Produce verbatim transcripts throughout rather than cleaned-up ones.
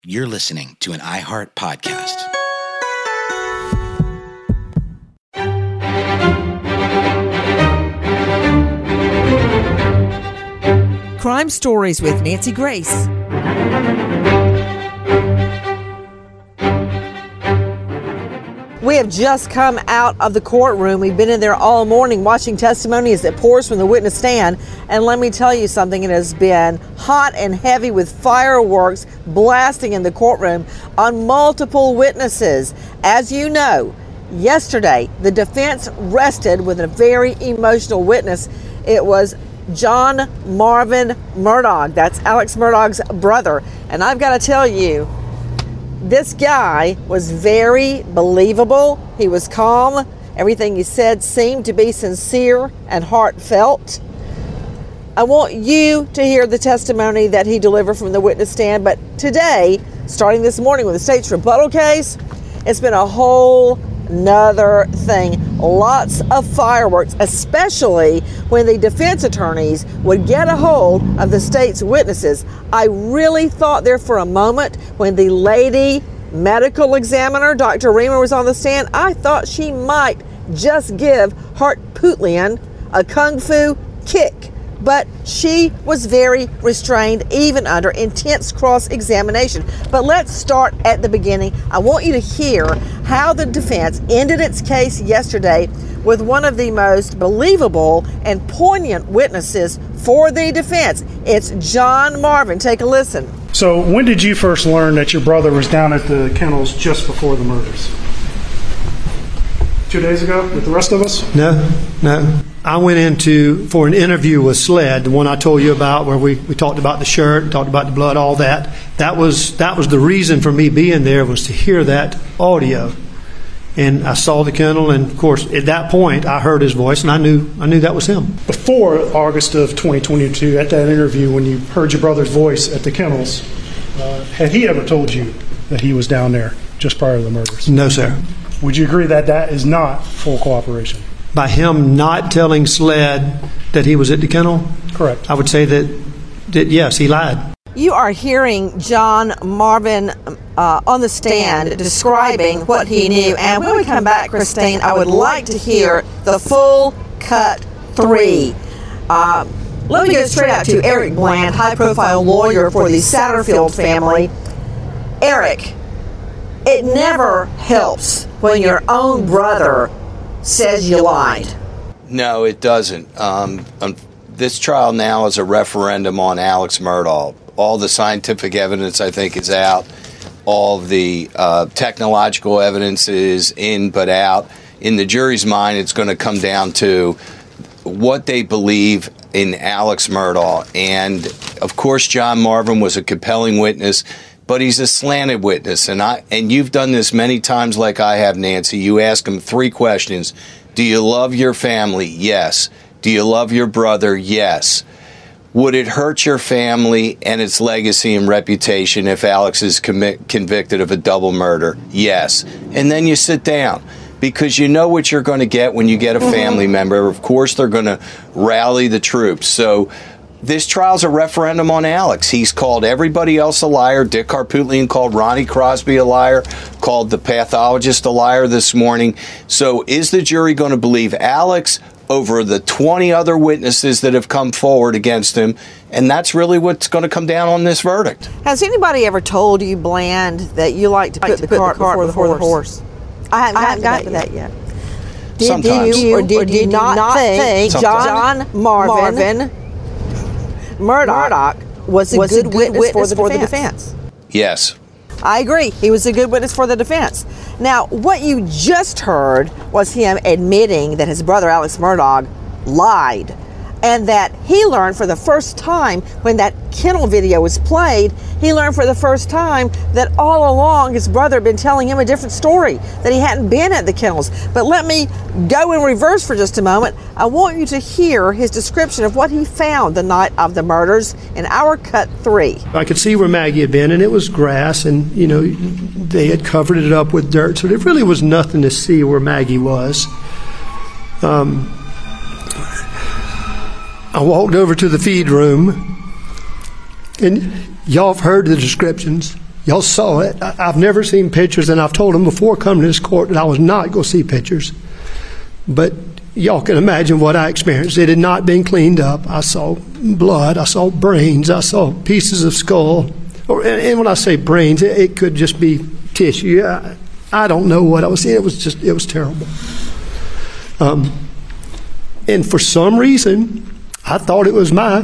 You're listening to an iHeart podcast. Crime Stories with Nancy Grace. We have just come out of the courtroom. We've been in there all morning watching testimony as it pours from the witness stand. And let me tell you something, it has been hot and heavy with fireworks blasting in the courtroom on multiple witnesses. As you know, yesterday, the defense rested with a very emotional witness. It was John Marvin Murdaugh. That's Alex Murdaugh's brother. And I've got to tell you, this guy was very believable. He was calm. Everything he said seemed to be sincere and heartfelt. I want you to hear the testimony that he delivered from the witness stand. But today, starting this morning with the state's rebuttal case, it's been a whole nother thing. Lots of fireworks, especially when the defense attorneys would get a hold of the state's witnesses. I really thought there for a moment when the lady medical examiner, Doctor Reamer, was on the stand, I thought she might just give Hart Pootlian a kung fu kick. But she was very restrained, even under intense cross-examination. But let's start at the beginning. I want you to hear how the defense ended its case yesterday with one of the most believable and poignant witnesses for the defense. It's John Marvin. Take a listen. So when did you first learn that your brother was down at the kennels just before the murders? Two days ago with the rest of us? No, no. I went into for an interview with SLED, the one I told you about, where we, we talked about the shirt, talked about the blood, all that. That was that was the reason for me being there, was to hear that audio. And I saw the kennel, and of course, at that point, I heard his voice, and I knew I knew that was him. Before August of twenty twenty-two, at that interview, when you heard your brother's voice at the kennels, uh, had he ever told you that he was down there just prior to the murders? No, sir. Would you agree that that is not full cooperation? By him not telling SLED that he was at the kennel? Correct. I would say that, that yes, he lied. You are hearing John Marvin uh, on the stand describing what he knew. And when we come back, Christine, I would like to hear the full cut three. Uh, let me go straight out to Eric Bland, high-profile lawyer for the Satterfield family. Eric, it never helps when your own brother says you lied. No, it doesn't. Um, um, this trial now is a referendum on Alex Murdaugh. All the scientific evidence, I think, is out. All of the uh, technological evidence is in but out. In the jury's mind, it's going to come down to what they believe in Alex Murdaugh. And, of course, John Marvin was a compelling witness, but he's a slanted witness. And I and you've done this many times like I have, Nancy. You ask him three questions. Do you love your family? Yes. Do you love your brother? Yes. Would it hurt your family and its legacy and reputation if Alex is commit, convicted of a double murder? Yes. And then you sit down, because you know what you're going to get when you get a family member. Of course, they're going to rally the troops. So this trial's a referendum on Alex. He's called everybody else a liar. Dick Harpootlian called Ronnie Crosby a liar, called the pathologist a liar this morning. So is the jury going to believe Alex over the twenty other witnesses that have come forward against him? And that's really what's going to come down on this verdict. Has anybody ever told you, Bland, that you like to put, like to the, put cart the cart before, before the horse? The horse. I haven't, I haven't gotten to that, that yet. Did Sometimes. you or did, or did you not, not think John Marvin, Marvin Murdaugh, Murdaugh was a was good, a good witness, witness for, the, for defense. the defense? Yes. I agree. He was a good witness for the defense. Now, what you just heard was him admitting that his brother, Alex Murdaugh, lied. And that he learned for the first time when that kennel video was played, he learned for the first time that all along his brother had been telling him a different story, that he hadn't been at the kennels. But let me go in reverse for just a moment. I want you to hear his description of what he found the night of the murders in our cut three. I could see where Maggie had been, and it was grass, and, you know, they had covered it up with dirt, so there really was nothing to see where Maggie was. Um... I walked over to the feed room, and y'all have heard the descriptions. Y'all saw it. I, I've never seen pictures, and I've told them before coming to this court that I was not going to see pictures. But y'all can imagine what I experienced. It had not been cleaned up. I saw blood. I saw brains. I saw pieces of skull. Or, and, and when I say brains, it, it could just be tissue. I, I don't know what I was seeing. It was just, it was terrible. Um, and for some reason, I thought it was my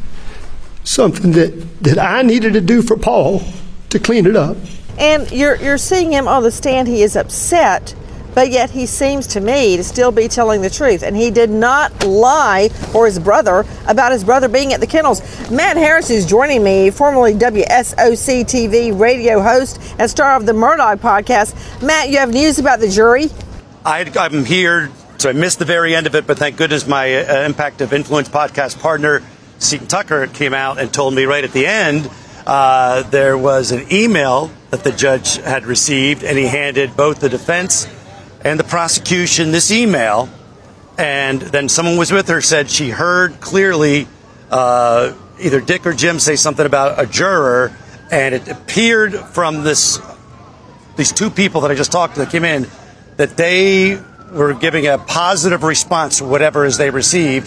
something that, that I needed to do for Paul to clean it up. And you're you're seeing him on the stand. He is upset, but yet he seems to me to still be telling the truth. And he did not lie for his brother about his brother being at the kennels. Matt Harris is joining me, formerly W S O C T V radio host and star of the Murdaugh podcast. Matt, you have news about the jury? I, I'm here, so I missed the very end of it, but thank goodness my uh, Impact of Influence podcast partner, Seton Tucker, came out and told me right at the end uh, there was an email that the judge had received, and he handed both the defense and the prosecution this email, and then someone was with her, said she heard clearly uh, either Dick or Jim say something about a juror, and it appeared from this these two people that I just talked to that came in that they were giving a positive response to whatever is they received,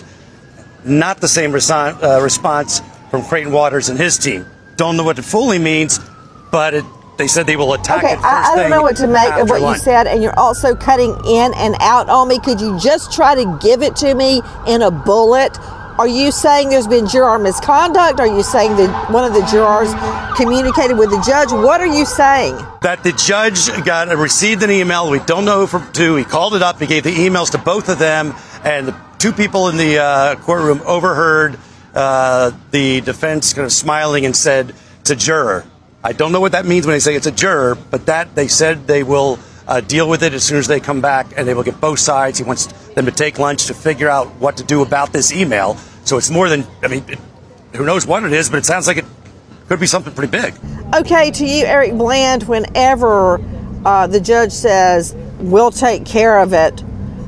not the same reson- uh, response from Creighton Waters and his team. Don't know what it fully means, but it, they said they will attack okay, it first I, I don't know what to make of what lunch. you said, and you're also cutting in and out on me. Could you just try to give it to me in a bullet? Are you saying there's been juror misconduct? Are you saying that one of the jurors communicated with the judge? What are you saying? That the judge got received an email. We don't know who from to. He called it up. He gave the emails to both of them, and the two people in the uh, courtroom overheard uh, the defense kind of smiling and said, "It's a juror." I don't know what that means when they say it's a juror, but that they said they will uh, deal with it as soon as they come back, and they will get both sides. He wants them to take lunch to figure out what to do about this email. So it's more than, I mean, it, who knows what it is, but it sounds like it could be something pretty big. Okay, to you, Eric Bland, whenever uh, the judge says, we'll take care of it,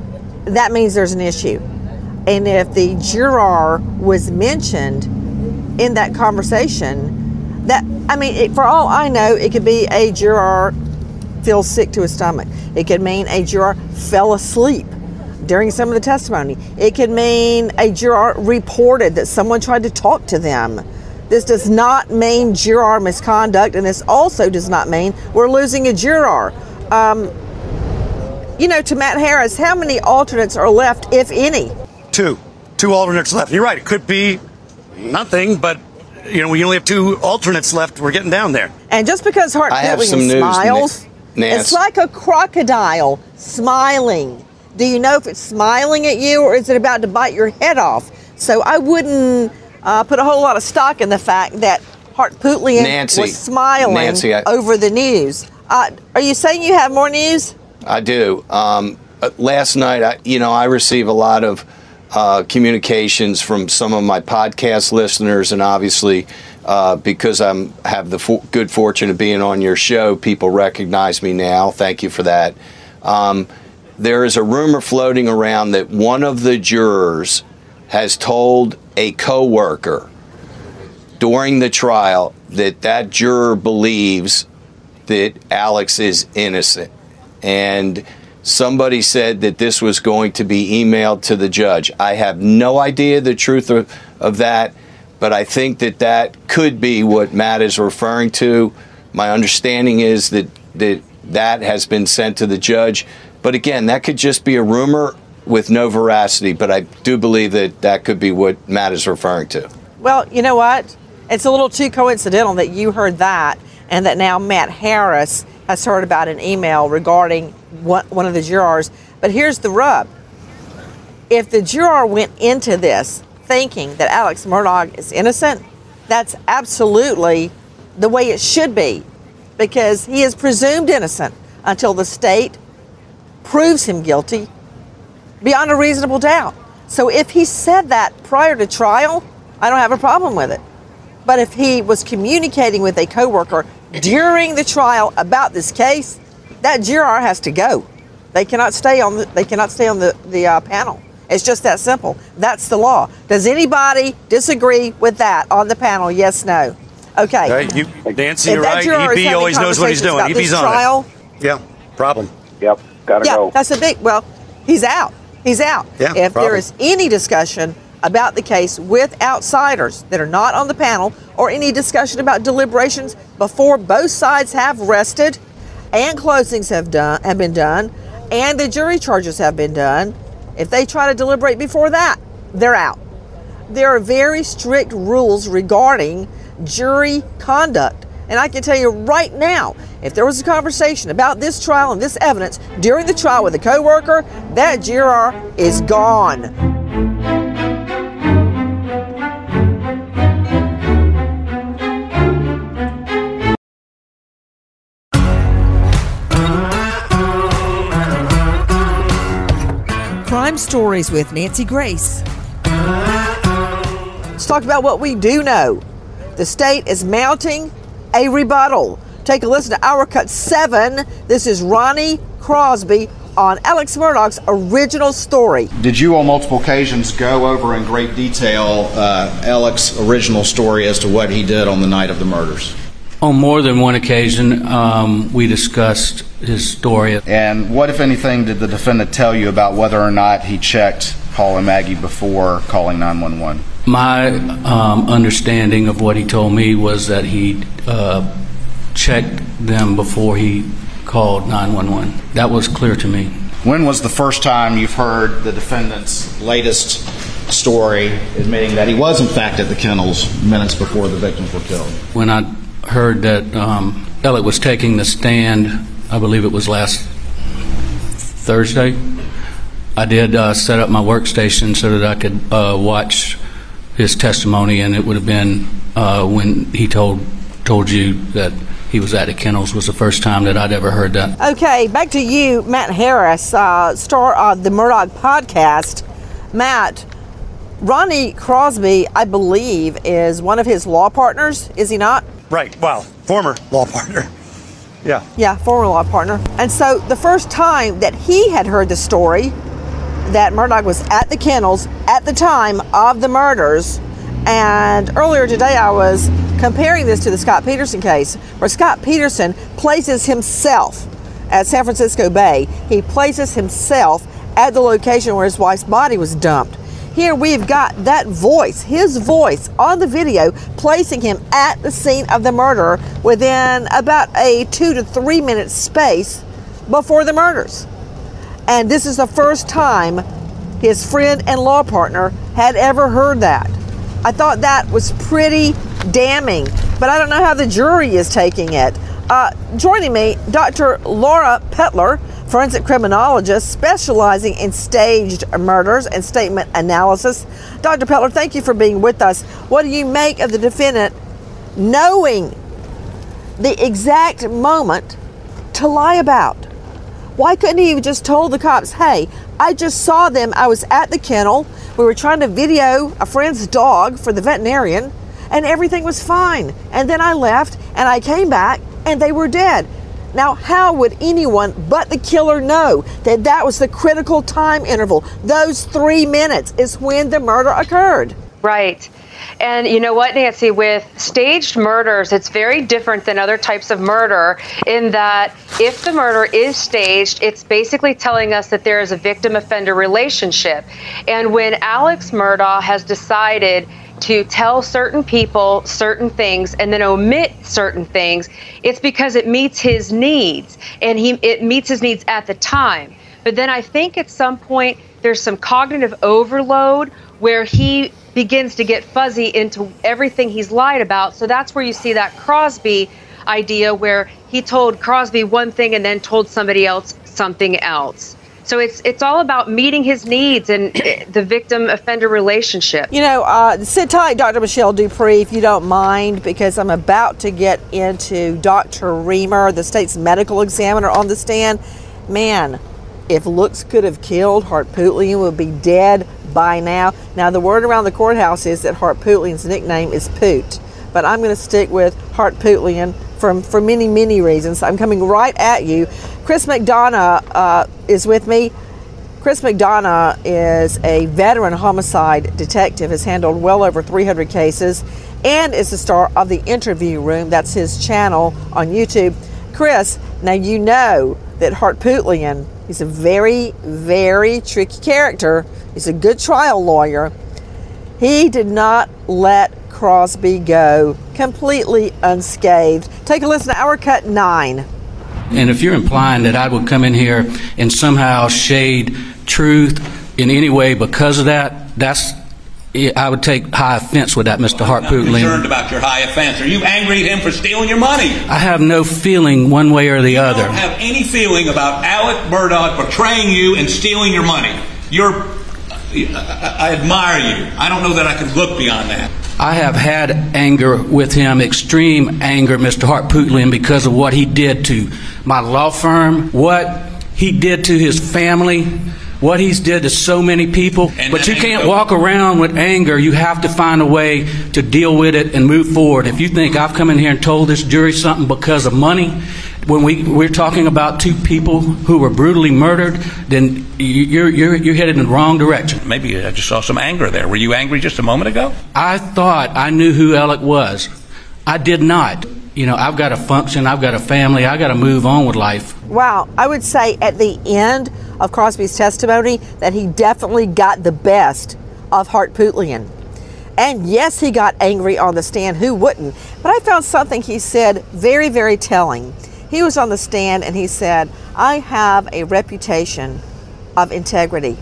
that means there's an issue. And if the juror was mentioned in that conversation, that, I mean, it, for all I know, it could be a juror feels sick to his stomach. It could mean a juror fell asleep during some of the testimony. It could mean a juror reported that someone tried to talk to them. This does not mean juror misconduct, and this also does not mean we're losing a juror. Um, you know, to Matt Harris, how many alternates are left, if any? Two. Two alternates left. You're right. It could be nothing, but, you know, we only have two alternates left. We're getting down there. And just because Hart I have Pilkington some news, smiles, Nance. it's like a crocodile smiling. Do you know if it's smiling at you or is it about to bite your head off? So I wouldn't uh, put a whole lot of stock in the fact that Hart Pilkington Nancy, was smiling Nancy, I, over the news. Uh, are you saying you have more news? I do. Um, last night, I, you know, I receive a lot of uh, communications from some of my podcast listeners, and obviously, uh, because I'm have the for- good fortune of being on your show, people recognize me now. Thank you for that. Um, There is a rumor floating around that one of the jurors has told a coworker during the trial that that juror believes that Alex is innocent. And somebody said that this was going to be emailed to the judge. I have no idea the truth of, of that, but I think that that could be what Matt is referring to. My understanding is that that, that has been sent to the judge. But again, that could just be a rumor with no veracity, but I do believe that that could be what Matt is referring to. Well, you know what? It's a little too coincidental that you heard that and that now Matt Harris has heard about an email regarding one of the jurors. But here's the rub. If the juror went into this thinking that Alex Murdaugh is innocent, that's absolutely the way it should be, because he is presumed innocent until the state proves him guilty beyond a reasonable doubt. So if he said that prior to trial, I don't have a problem with it. But if he was communicating with a coworker during the trial about this case, that juror has to go. They cannot stay on the, they cannot stay on the, the uh, panel. It's just that simple. That's the law. Does anybody disagree with that on the panel? Yes, no. Okay. Right? You, Nancy, If you're that right. juror is E B having always knows what he's conversations doing. about E B's this on trial, it. Yeah, problem. Yep, gotta yeah, go. that's a big, well, he's out. He's out. Yeah, if problem. there is any discussion about the case with outsiders that are not on the panel, or any discussion about deliberations before both sides have rested and closings have done have been done and the jury charges have been done, if they try to deliberate before that, they're out. There are very strict rules regarding jury conduct. And I can tell you right now, if there was a conversation about this trial and this evidence during the trial with a coworker, that juror is gone. Crime Stories with Nancy Grace. Let's talk about what we do know. The state is mounting a rebuttal. Take a listen to Our Cut seven. This is Ronnie Crosby on Alex Murdaugh's original story. Did you on multiple occasions go over in great detail uh, Alex's original story as to what he did on the night of the murders? On more than one occasion, um, we discussed his story. And what, if anything, did the defendant tell you about whether or not he checked Paul and Maggie before calling nine one one? My um, understanding of what he told me was that he uh, checked them before he called nine one one. That was clear to me. When was the first time you've heard the defendant's latest story admitting that he was in fact at the kennels minutes before the victims were killed? When I heard that um, Elliot was taking the stand, I believe it was last Thursday, I did uh, set up my workstation so that I could uh, watch his testimony, and it would have been uh, when he told told you that he was at the kennels was the first time that I'd ever heard that. Okay, back to you, Matt Harris, uh, star of the Murdaugh podcast. Matt, Ronnie Crosby, I believe, is one of his law partners, is he not? Right. Well, former law partner. Yeah. Yeah, former law partner. And so the first time that he had heard the story that Murdaugh was at the kennels at the time of the murders, and earlier today I was comparing this to the Scott Peterson case, where Scott Peterson places himself at San Francisco Bay. He places himself at the location where his wife's body was dumped. Here we've got that voice, his voice on the video, placing him at the scene of the murder within about a two to three minute space before the murders. And this is the first time his friend and law partner had ever heard that. I thought that was pretty damning, but I don't know how the jury is taking it. Uh, joining me, Doctor Laura Pettler, forensic criminologist specializing in staged murders and statement analysis. Doctor Pettler, thank you for being with us. What do you make of the defendant knowing the exact moment to lie about? Why couldn't he have just told the cops, hey, I just saw them, I was at the kennel, we were trying to video a friend's dog for the veterinarian, and everything was fine. And then I left, and I came back, and they were dead. Now, how would anyone but the killer know that that was the critical time interval? Those three minutes is when the murder occurred. Right. And you know what, Nancy, with staged murders, it's very different than other types of murder in that if the murder is staged, it's basically telling us that there is a victim-offender relationship. And when Alex Murdaugh has decided to tell certain people certain things and then omit certain things, it's because it meets his needs, and he it meets his needs at the time. But then I think at some point there's some cognitive overload where he begins to get fuzzy into everything he's lied about. So that's where you see that Crosby idea where he told Crosby one thing and then told somebody else something else. So it's it's all about meeting his needs and the victim-offender relationship. You know, uh, sit tight, Doctor Michelle Dupree, if you don't mind, because I'm about to get into Doctor Reamer, the state's medical examiner, on the stand. Man, if looks could have killed, Harpootlian would be dead by now. Now, the word around the courthouse is that Harpootlian's nickname is Poot, but I'm going to stick with Harpootlian for, for many, many reasons. I'm coming right at you. Chris McDonough uh, is with me. Chris McDonough is a veteran homicide detective, has handled well over three hundred cases, and is the star of The Interview Room. That's his channel on YouTube. Chris, now you know that Harpootlian, he's a very, very tricky character. He's a good trial lawyer. He did not let Crosby go completely unscathed. Take a listen to our cut nine. And if you're implying that I would come in here and somehow shade truth in any way because of that, that's I would take high offense with that, Mister Well, I'm Harpootlian. concerned about your high offense. Are you angry at him for stealing your money? I have no feeling one way or the You other. don't have any feeling about Alec Murdaugh betraying you and stealing your money. You're, I, I admire you. I don't know that I could look beyond that. I have had anger with him, extreme anger, Mister Harpootlian, because of what he did to my law firm, what he did to his family, what he's did to so many people. And but you can't anger- walk around with anger. You have to find a way to deal with it and move forward. If you think I've come in here and told this jury something because of money, when we, we're talking about two people who were brutally murdered, then you're, you're, you're headed in the wrong direction. Maybe I just saw some anger there. Were you angry just a moment ago? I thought I knew who Alec was. I did not. You know, I've got a function, I've got a family, I've got to move on with life. Wow, I would say at the end of Crosby's testimony that he definitely got the best of Harpootlian. And yes, he got angry on the stand. Who wouldn't? But I found something he said very, very telling. He was on the stand and he said, I have a reputation of integrity.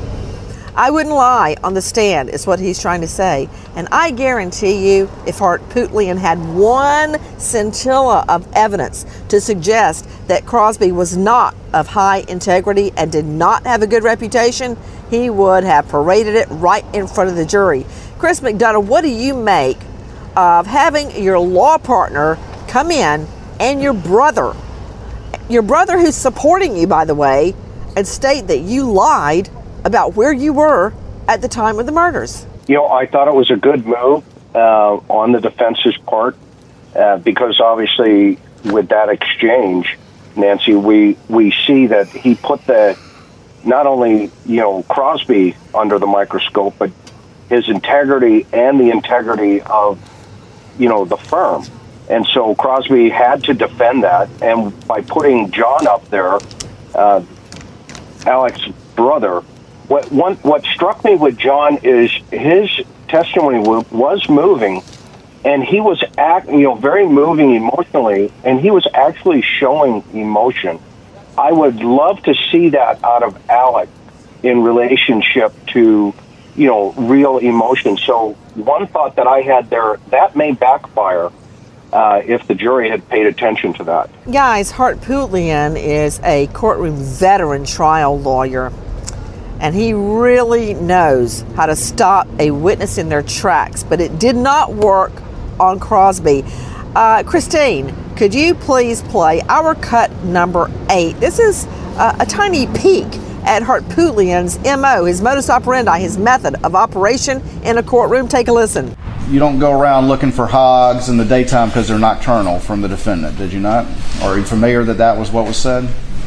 I wouldn't lie on the stand, is what he's trying to say. And I guarantee you, if Harpootlian had one scintilla of evidence to suggest that Crosby was not of high integrity and did not have a good reputation, he would have paraded it right in front of the jury. Chris McDonough, what do you make of having your law partner come in and your brother, your brother who's supporting you, by the way, and state that you lied about where you were at the time of the murders? You know, I thought it was a good move uh, on the defense's part uh, because obviously with that exchange, Nancy, we, we see that he put the not only, you know, Crosby under the microscope, but his integrity and the integrity of, you know, the firm. And so Crosby had to defend that. And by putting John up there, uh, Alec's brother, What one what struck me with John is his testimony w- was moving, and he was act you know very moving emotionally, and he was actually showing emotion. I would love to see that out of Alec in relationship to you know real emotion. So one thought that I had there, that may backfire uh, if the jury had paid attention to that. Guys, Harpootlian is a courtroom veteran trial lawyer. And he really knows how to stop a witness in their tracks, but it did not work on Crosby. Uh, Christine, could you please play our cut number eight? This is uh, a tiny peek at Harpootlian's M O, his modus operandi, his method of operation in a courtroom. Take a listen. You don't go around looking for hogs in the daytime because they're nocturnal from the defendant, did you not? Are you familiar that that was what was said?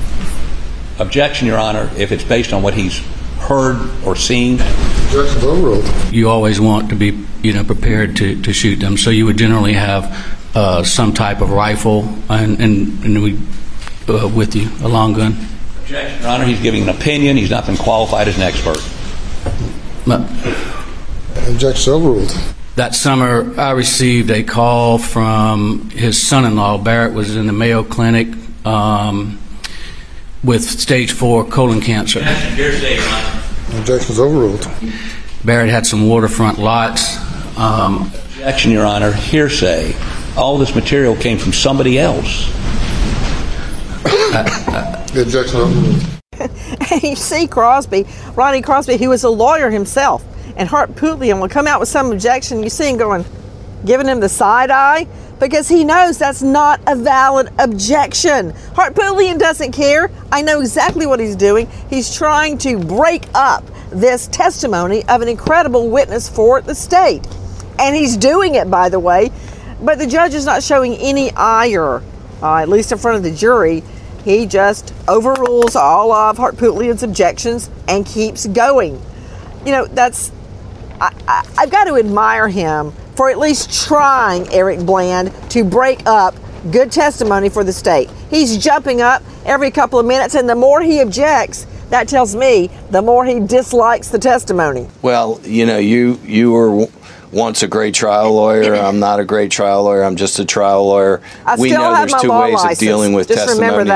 Objection, Your Honor, if it's based on what he's heard or seen. Objection's overruled. You always want to be, you know, prepared to, to shoot them. So you would generally have uh, some type of rifle and, and, and we uh, with you, a long gun. Objection, Your Honor, he's giving an opinion. He's not been qualified as an expert. But Objection's overruled. that summer, I received a call from his son-in-law. Barrett was in the Mayo Clinic um, with stage four colon cancer. Hearsay, Your Honor. Objection's overruled. Barrett had some waterfront lots. Um, Objection, Your Honor. Hearsay. All this material came from somebody else. The objection overruled. And you see Crosby, Ronnie Crosby, who was a lawyer himself, and Harpootlian will come out with some objection. You see him going, giving him the side eye, because he knows that's not a valid objection. Harpootlian doesn't care. I know exactly what he's doing. He's trying to break up this testimony of an incredible witness for the state. And he's doing it, by the way, but the judge is not showing any ire, uh, at least in front of the jury. He just overrules all of Harpootlian's objections and keeps going. You know, that's, I, I, I've got to admire him for at least trying, Eric Bland, to break up good testimony for the state. He's jumping up every couple of minutes, and the more he objects, that tells me the more he dislikes the testimony. Well, you know, you you were once a great trial lawyer. I'm not a great trial lawyer. I'm just a trial lawyer. I we still know have there's my two law ways license. of dealing with Just testimony. remember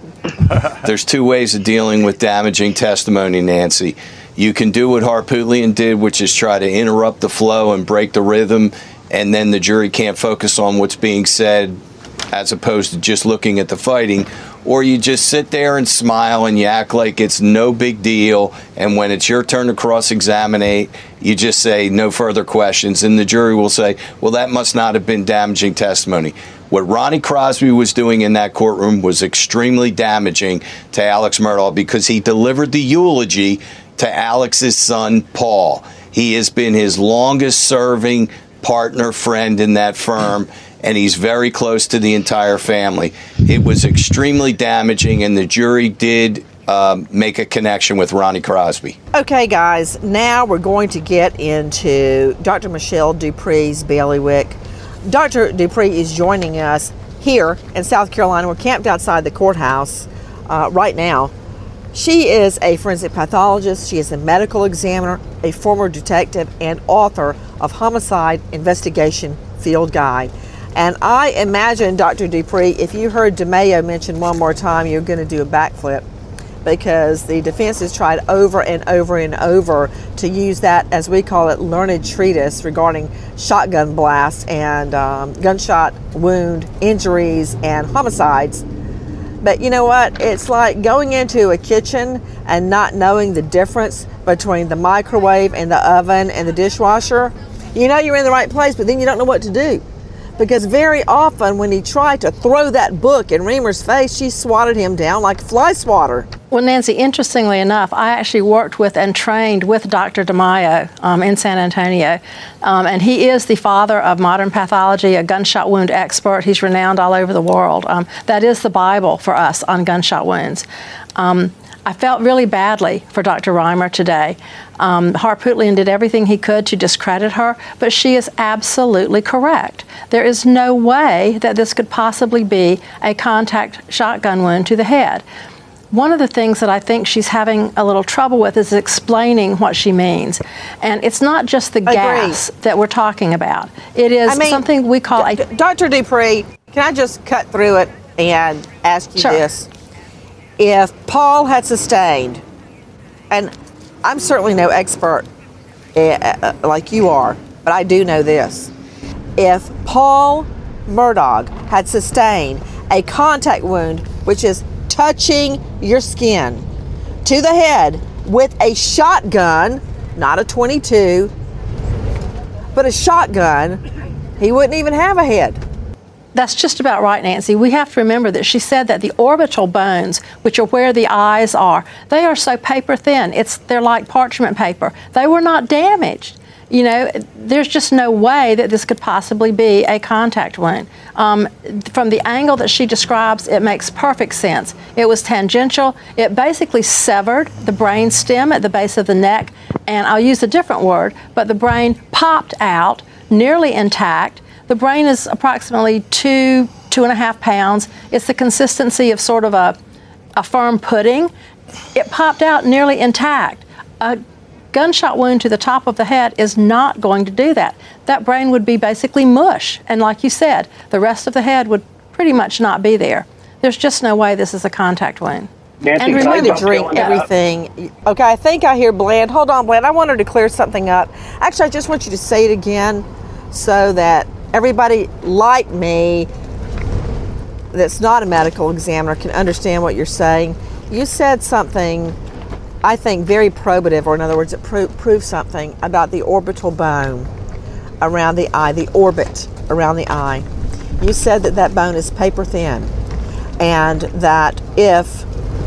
that. There's two ways of dealing with damaging testimony, Nancy. You can do what Harpootlian did, which is try to interrupt the flow and break the rhythm, and then the jury can't focus on what's being said as opposed to just looking at the fighting. Or you just sit there and smile and you act like it's no big deal, and when it's your turn to cross-examine, you just say no further questions, and the jury will say, well, that must not have been damaging testimony. What Ronnie Crosby was doing in that courtroom was extremely damaging to Alex Murdaugh because he delivered the eulogy to Alex's son, Paul. He has been his longest-serving partner, friend in that firm, and he's very close to the entire family. It was extremely damaging, and the jury did um, make a connection with Ronnie Crosby. Okay, guys, now we're going to get into Doctor Michelle Dupree's bailiwick. Doctor Dupree is joining us here in South Carolina. We're camped outside the courthouse uh, right now. She is a forensic pathologist. She is a medical examiner, a former detective, and author of Homicide Investigation Field Guide. And I imagine, Doctor Dupree, if you heard DeMaio mentioned one more time, you're going to do a backflip, because the defense has tried over and over and over to use that, as we call it, learned treatise regarding shotgun blasts and um, gunshot wound injuries and homicides. But you know what? It's like going into a kitchen and not knowing the difference between the microwave and the oven and the dishwasher. You know you're in the right place, but then you don't know what to do. Because very often when he tried to throw that book in Reamer's face, she swatted him down like a fly swatter. Well, Nancy, interestingly enough, I actually worked with and trained with Doctor DeMaio um, in San Antonio. Um, and he is the father of modern pathology, a gunshot wound expert. He's renowned all over the world. Um, that is the Bible for us on gunshot wounds. Um, I felt really badly for Doctor Reimer today. Um, Harpootlian did everything he could to discredit her, but she is absolutely correct. There is no way that this could possibly be a contact shotgun wound to the head. One of the things that I think she's having a little trouble with is explaining what she means. And it's not just the Agreed. gas that we're talking about. It is I mean, something we call a... Doctor Dupree, can I just cut through it and ask you Sure. this? If Paul had sustained, and I'm certainly no expert uh, like you are, but I do know this. If Paul Murdaugh had sustained a contact wound, which is touching your skin, to the head with a shotgun, not a twenty-two, but a shotgun, he wouldn't even have a head. That's just about right, Nancy. We have to remember that she said that the orbital bones, which are where the eyes are, they are so paper thin. It's they're like parchment paper. They were not damaged. You know, there's just no way that this could possibly be a contact wound. Um, from the angle that she describes, it makes perfect sense. It was tangential. It basically severed the brain stem at the base of the neck, and I'll use a different word, but the brain popped out nearly intact. The brain is approximately two, two and a half pounds. It's the consistency of sort of a, a firm pudding. It popped out nearly intact. A gunshot wound to the top of the head is not going to do that. That brain would be basically mush. And like you said, the rest of the head would pretty much not be there. There's just no way this is a contact wound. Nancy, and can I remember to jump drink in on that? everything. Okay, I think I hear Bland. Hold on, Bland. I want her to clear something up. Actually, I just want you to say it again so that everybody like me that's not a medical examiner can understand what you're saying. You said something, I think, very probative, or in other words, it pro- proves something about the orbital bone around the eye, the orbit around the eye. You said that that bone is paper thin, and that if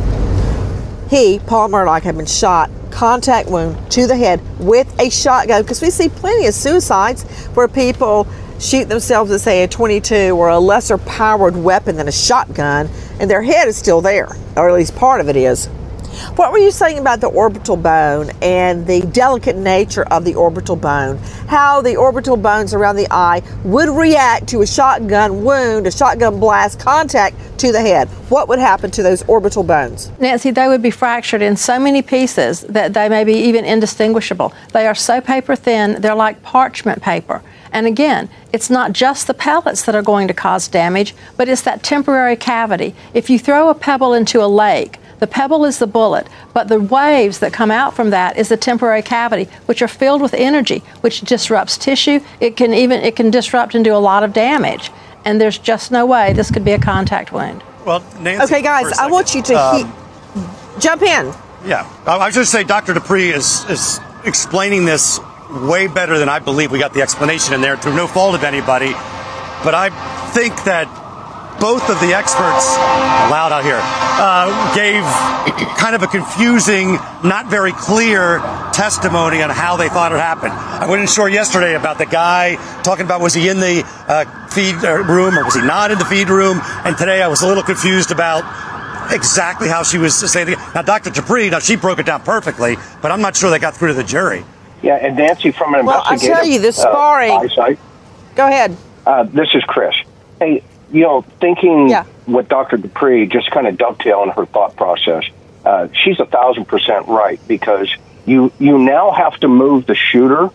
he, Paul Murdaugh, had been shot, contact wound to the head with a shotgun, because we see plenty of suicides where people shoot themselves with, say, a twenty-two or a lesser powered weapon than a shotgun, and their head is still there, or at least part of it is. What were you saying about the orbital bone and the delicate nature of the orbital bone? How the orbital bones around the eye would react to a shotgun wound, a shotgun blast contact to the head? What would happen to those orbital bones? Nancy, they would be fractured in so many pieces that they may be even indistinguishable. They are so paper thin, they're like parchment paper. And again, it's not just the pellets that are going to cause damage, but it's that temporary cavity. If you throw a pebble into a lake, the pebble is the bullet, but the waves that come out from that is the temporary cavity, which are filled with energy, which disrupts tissue. It can even it can disrupt and do a lot of damage. And there's just no way this could be a contact wound. Well, Nancy, okay, guys, I want you to um, he- jump in. Yeah, I was just saying, Doctor Dupree is is explaining this way better than I believe. We got the explanation in there through no fault of anybody, but I think that both of the experts, loud out here, uh, gave kind of a confusing, not very clear testimony on how they thought it happened. I wasn't sure yesterday about the guy talking about was he in the uh, feed room or was he not in the feed room, and today I was a little confused about exactly how she was saying it. Now, Doctor Dupree, now she broke it down perfectly, but I'm not sure they got through to the jury. Yeah, and Nancy, from an well, investigative I'll tell you, the sparring. Uh, eyesight, Go ahead. Uh, this is Chris. Hey, you know, thinking yeah. with Doctor Dupree, just kind of dovetailing her thought process, uh, she's a thousand percent right, because you you now have to move the shooter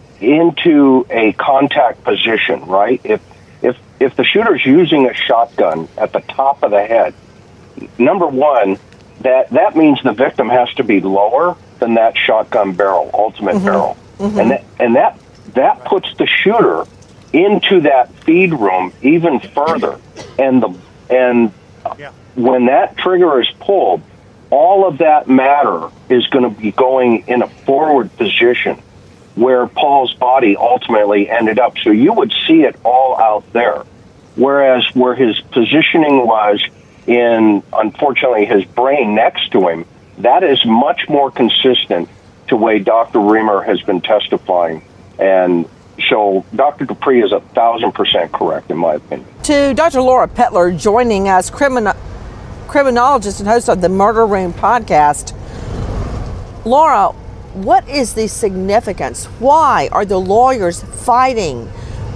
into a contact position, right? If if if the shooter's using a shotgun at the top of the head, number one, that that means the victim has to be lower than that shotgun barrel, ultimate mm-hmm. barrel, mm-hmm. and that and that that puts the shooter into that feed room even further, and the and yeah. when that trigger is pulled, all of that matter is going to be going in a forward position where Paul's body ultimately ended up. So you would see it all out there, whereas where his positioning was in, unfortunately, his brain next to him, that is much more consistent to the way Doctor Reamer has been testifying. And so Doctor Dupree is a thousand percent correct, in my opinion. To Doctor Laura Pettler joining us, crimin- criminologist and host of the Murder Room podcast. Laura, what is the significance? Why are the lawyers fighting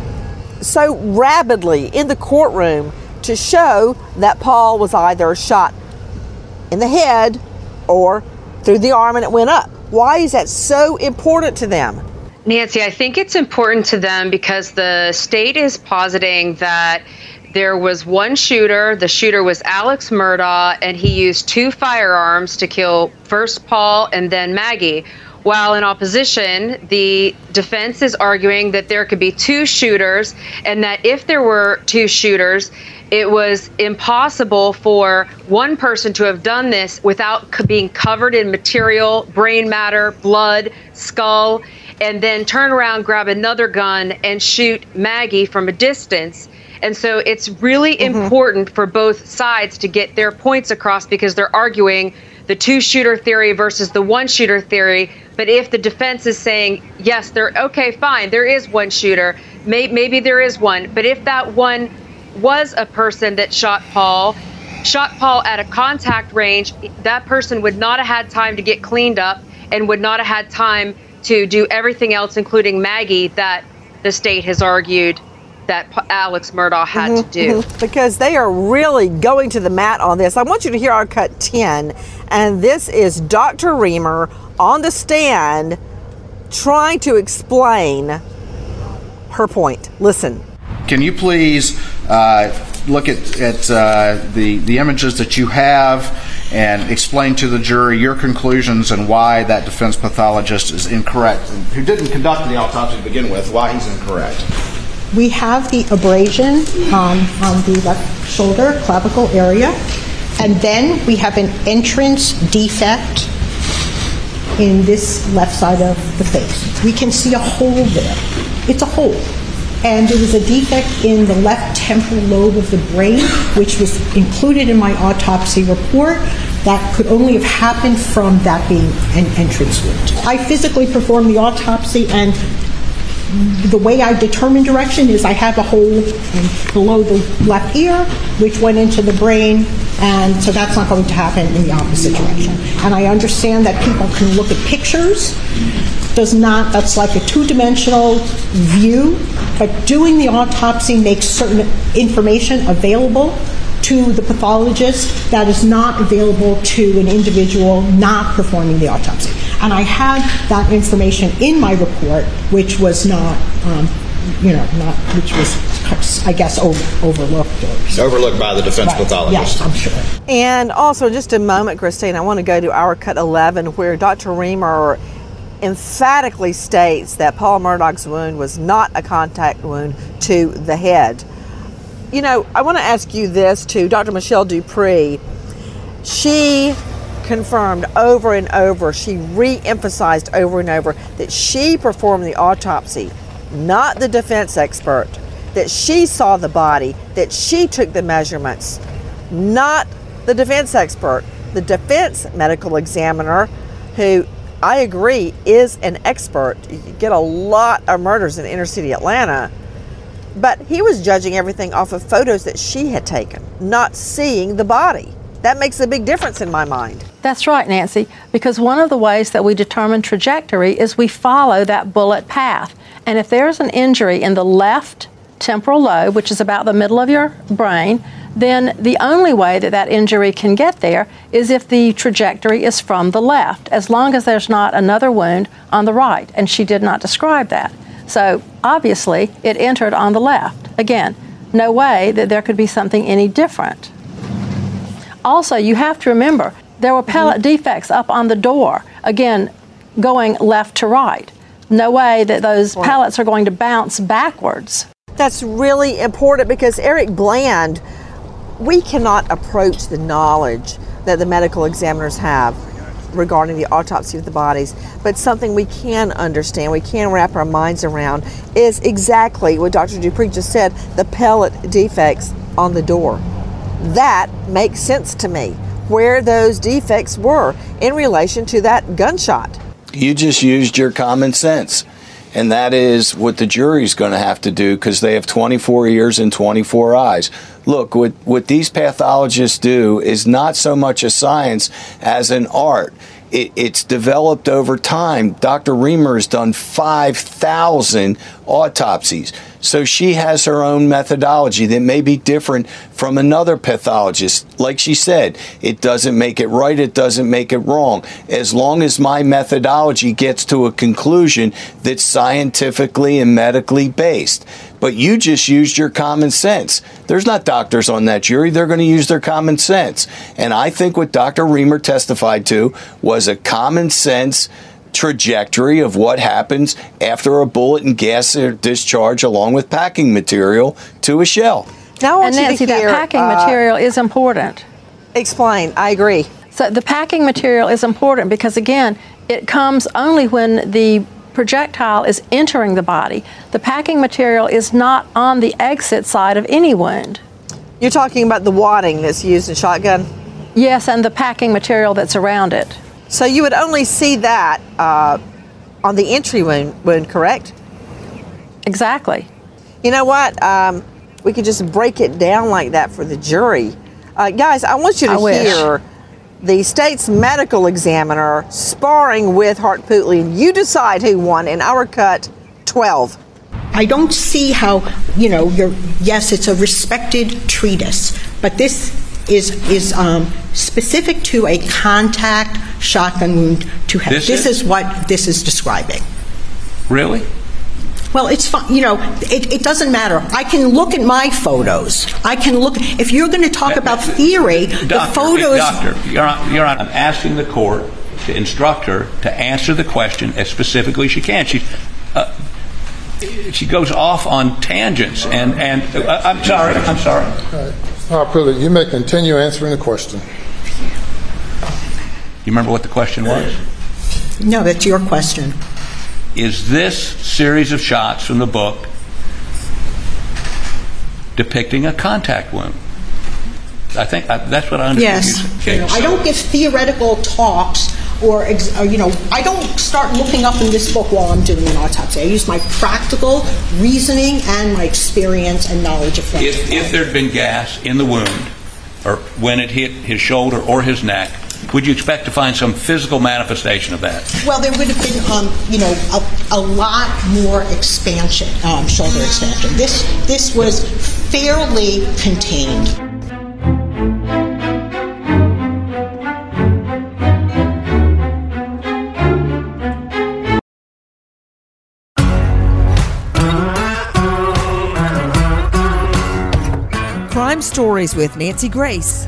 so rapidly in the courtroom to show that Paul was either shot in the head or through the arm and it went up? Why is that so important to them? Nancy, I think it's important to them because the state is positing that there was one shooter. The shooter was Alex Murdaugh, and he used two firearms to kill first Paul and then Maggie. While in opposition, the defense is arguing that there could be two shooters, and that if there were two shooters, it was impossible for one person to have done this without being covered in material, brain matter, blood, skull, and then turn around, grab another gun, and shoot Maggie from a distance. And so it's really mm-hmm. important for both sides to get their points across, because they're arguing the two-shooter theory versus the one-shooter theory. But if the defense is saying, yes, they're okay, fine, there is one shooter, may, maybe there is one, but if that one was a person that shot Paul, shot Paul at a contact range, that person would not have had time to get cleaned up and would not have had time to do everything else, including Maggie, that the state has argued that Alex Murdaugh had mm-hmm, to do. Mm-hmm. Because they are really going to the mat on this. I want you to hear our cut ten, and this is Doctor Reamer on the stand trying to explain her point. Listen. Can you please uh, look at, at uh, the, the images that you have and explain to the jury your conclusions and why that defense pathologist is incorrect, who didn't conduct the autopsy to begin with, why he's incorrect? We have the abrasion um, on the left shoulder, clavicle area, and then we have an entrance defect in this left side of the face. We can see a hole there. It's a hole. And there was a defect in the left temporal lobe of the brain, which was included in my autopsy report. That could only have happened from that being an entrance wound. I physically performed the autopsy, and the way I determine direction is I have a hole below the left ear, which went into the brain, and so that's not going to happen in the opposite direction. And I understand that people can look at pictures. Does not, that's like a two-dimensional view, but doing the autopsy makes certain information available to the pathologist that is not available to an individual not performing the autopsy. And I had that information in my report, which was not, um, you know, not, which was, I guess, over, overlooked. Or Overlooked by the defense right. pathologist. Yes, I'm sure. And also, in just a moment, Christine, I want to go to our cut eleven, where Doctor Reamer emphatically states that Paul Murdaugh's wound was not a contact wound to the head. You know, I want to ask you this too, Doctor Michelle Dupree. She confirmed over and over, she re-emphasized over and over that she performed the autopsy, not the defense expert, that she saw the body, that she took the measurements, not the defense expert. The defense medical examiner, who I agree is an expert, you get a lot of murders in inner city Atlanta, but he was judging everything off of photos that she had taken, not seeing the body. That makes a big difference in my mind. That's right, Nancy, because one of the ways that we determine trajectory is we follow that bullet path. And if there's an injury in the left temporal lobe, which is about the middle of your brain, then the only way that that injury can get there is if the trajectory is from the left, as long as there's not another wound on the right. And she did not describe that. So obviously, it entered on the left. Again, no way that there could be something any different. Also, you have to remember, there were pellet defects up on the door, again, going left to right. No way that those pellets are going to bounce backwards. That's really important because Eric Bland, we cannot approach the knowledge that the medical examiners have regarding the autopsy of the bodies, but something we can understand, we can wrap our minds around, is exactly what Doctor Dupree just said, the pellet defects on the door. That makes sense to me, where those defects were in relation to that gunshot. You just used your common sense. And that is what the jury's going to have to do, because they have twenty-four ears and twenty-four eyes. Look, what, what these pathologists do is not so much a science as an art. It, it's developed over time. Doctor Reamer has done five thousand autopsies. So she has her own methodology that may be different from another pathologist. Like she said, it doesn't make it right, it doesn't make it wrong. As long as my methodology gets to a conclusion that's scientifically and medically based. But you just used your common sense. There's not doctors on that jury. They're going to use their common sense. And I think what Doctor Reamer testified to was a common sense trajectory of what happens after a bullet and gas discharge along with packing material to a shell. Now I want and you Nancy, to hear, that packing uh, material is important. Explain. I agree. So the packing material is important because, again, it comes only when the projectile is entering the body. The packing material is not on the exit side of any wound. You're talking about the wadding that's used in shotgun? Yes, and the packing material that's around it. So you would only see that uh, on the entry wound, wound, correct? Exactly. You know what? Um, we could just break it down like that for the jury. Uh, guys, I want you to I hear the state's medical examiner sparring with Hart Pootley, and you decide who won in our cut twelve. I don't see how, you know, you're, yes, it's a respected treatise, but this is is um, specific to a contact shotgun wound to head. This, this is? is what this is describing. Really? Well, it's fine. You know, it, it doesn't matter. I can look at my photos. I can look. If you're going to talk That- about that- theory, Doctor, the photos. Doctor, Your Honor, Your Honor, I'm asking the court to instruct her to answer the question as specifically as she can. She, uh, she goes off on tangents, and and uh, I'm sorry. I'm sorry. All right. All right, Pruitt, you may continue answering the question. You remember what the question was? No, that's your question. Is this series of shots from the book depicting a contact wound? I think I, that's what I understand. Yes. You, okay, I so- don't give theoretical talks or, ex- or, you know, I don't start looking up in this book while I'm doing an autopsy. I use my practical reasoning and my experience and knowledge of forensic If, if there'd been gas in the wound, or when it hit his shoulder or his neck, would you expect to find some physical manifestation of that? Well, there would have been, um, you know, a, a lot more expansion, um, shoulder expansion. This this was fairly contained. Crime Stories with Nancy Grace.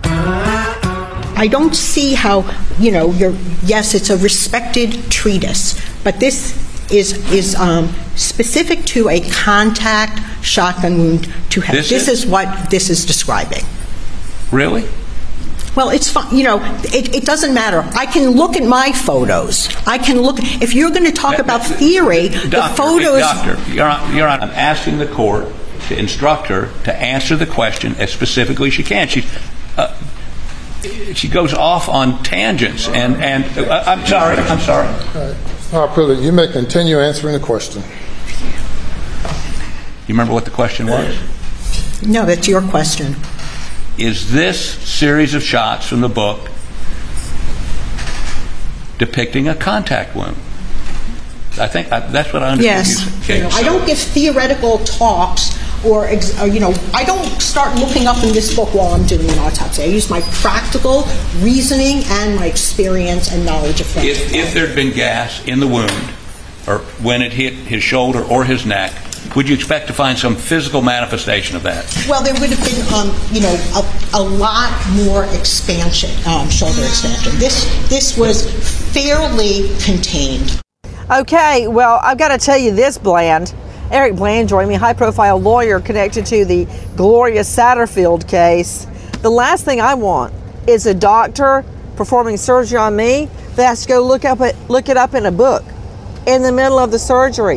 I don't see how, you know, you're, yes, it's a respected treatise, but this is is um, specific to a contact shotgun wound to head. This This is? is what this is describing. Really? Well, it's fine. You know, it, it doesn't matter. I can look at my photos. I can look. If you're going to talk about theory, Doctor, the photos. Doctor, Your Honor, Your Honor, I'm asking the court to instruct her to answer the question as specifically as she can. She, uh, she goes off on tangents, and and uh, I'm sorry. I'm sorry. All right. All right, Pruitt, you may continue answering the question. You remember what the question was? No, that's your question. Is this series of shots from the book depicting a contact wound? I think I, that's what I understand. Yes. You, You know, I don't give theoretical talks or, ex- or, you know, I don't start looking up in this book while I'm doing an autopsy. I use my practical reasoning and my experience and knowledge of forensic. If, if there'd been gas in the wound, or when it hit his shoulder or his neck, would you expect to find some physical manifestation of that? Well, there would have been, um, you know, a, a lot more expansion, um, shoulder expansion. This this was fairly contained. Okay, well, I've got to tell you this, Bland. Eric Bland joined me, high-profile lawyer connected to the Gloria Satterfield case. The last thing I want is a doctor performing surgery on me that has to go look up it, look it up in a book in the middle of the surgery.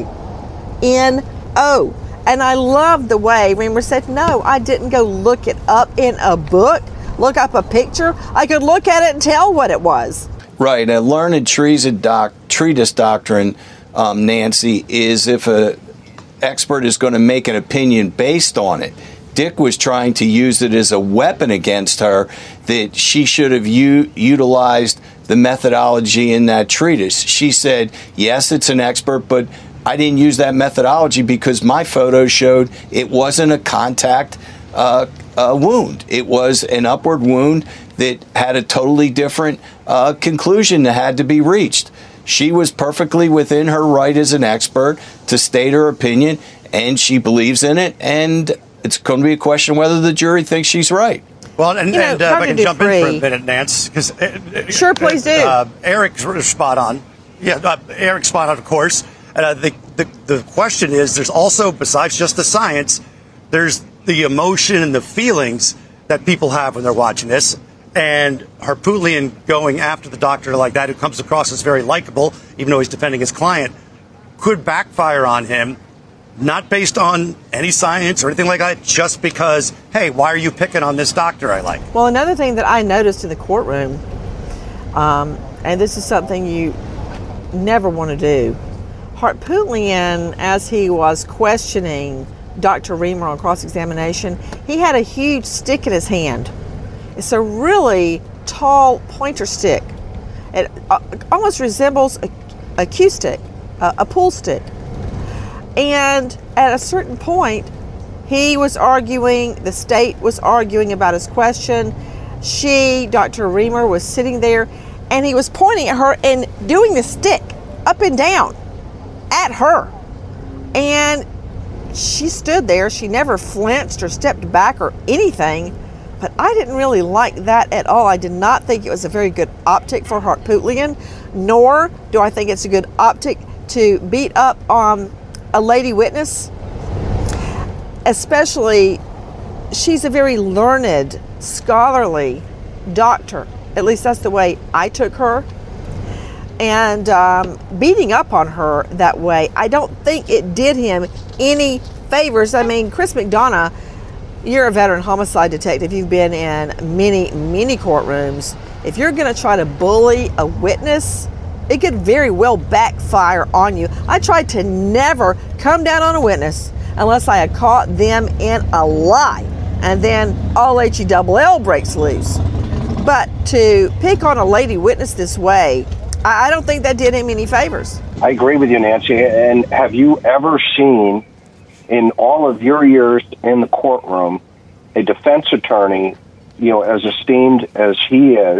N O. And I love the way Reamer said, no, I didn't go look it up in a book, look up a picture. I could look at it and tell what it was. Right. A learned treatise, doc, treatise doctrine, um, Nancy, is if a expert is going to make an opinion based on it. Dick was trying to use it as a weapon against her, that she should have u- utilized the methodology in that treatise. She said, yes, it's an expert, but I didn't use that methodology because my photos showed it wasn't a contact uh, uh, wound. It was an upward wound that had a totally different uh, conclusion that had to be reached. She was perfectly within her right as an expert to state her opinion, and she believes in it, and it's going to be a question whether the jury thinks she's right. Well, and, You know, and uh, if I Doctor can jump in for Dupree. a minute, Nance, because uh, Sure, please do. Uh, Eric's spot on. Yeah, uh, Eric's spot on, of course. And uh, the, the the question is, there's also, besides just the science, there's the emotion and the feelings that people have when they're watching this. And Harpootlian going after the doctor like that, who comes across as very likable, even though he's defending his client, could backfire on him, not based on any science or anything like that, just because, hey, why are you picking on this doctor I like? Well, another thing that I noticed in the courtroom, um, and this is something you never want to do, Harpootlian, as he was questioning Doctor Reamer on cross-examination, he had a huge stick in his hand. It's a really tall pointer stick. It uh, almost resembles a, a cue stick, uh, a pool stick. And at a certain point, he was arguing, the state was arguing about his question. She, Doctor Reamer, was sitting there, and he was pointing at her and doing the stick up and down at her. And she stood there. She never flinched or stepped back or anything. But I didn't really like that at all. I did not think it was a very good optic for Harpootlian, nor do I think it's a good optic to beat up on a lady witness. Especially, she's a very learned, scholarly doctor. At least that's the way I took her. And um, beating up on her that way, I don't think it did him any favors. I mean, Chris McDonough, you're a veteran homicide detective. You've been in many, many courtrooms. if you're going to try to bully a witness, it could very well backfire on you. I tried to never come down on a witness unless I had caught them in a lie, and then all H E double L breaks loose. But to pick on a lady witness this way, I don't think that did him any favors. I agree with you, Nancy. And have you ever seen, in all of your years in the courtroom, a defense attorney, you know, as esteemed as he is,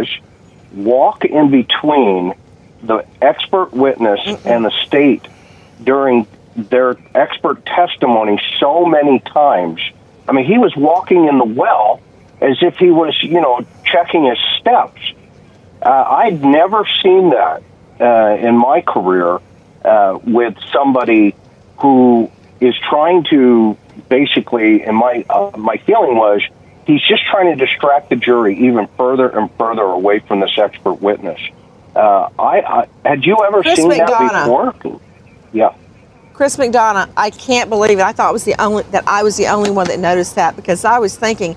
walk in between the expert witness Mm-mm. and the state during their expert testimony so many times? I mean, he was walking in the well as if he was, you know, checking his steps. Uh, I'd never seen that uh, in my career uh, with somebody who is trying to basically, and my uh, my feeling was, he's just trying to distract the jury even further and further away from this expert witness. Uh, I, I had you ever Chris seen McDonough. that before? Yeah. Chris McDonough, I can't believe it. I thought it was the only that I was the only one that noticed that, because I was thinking,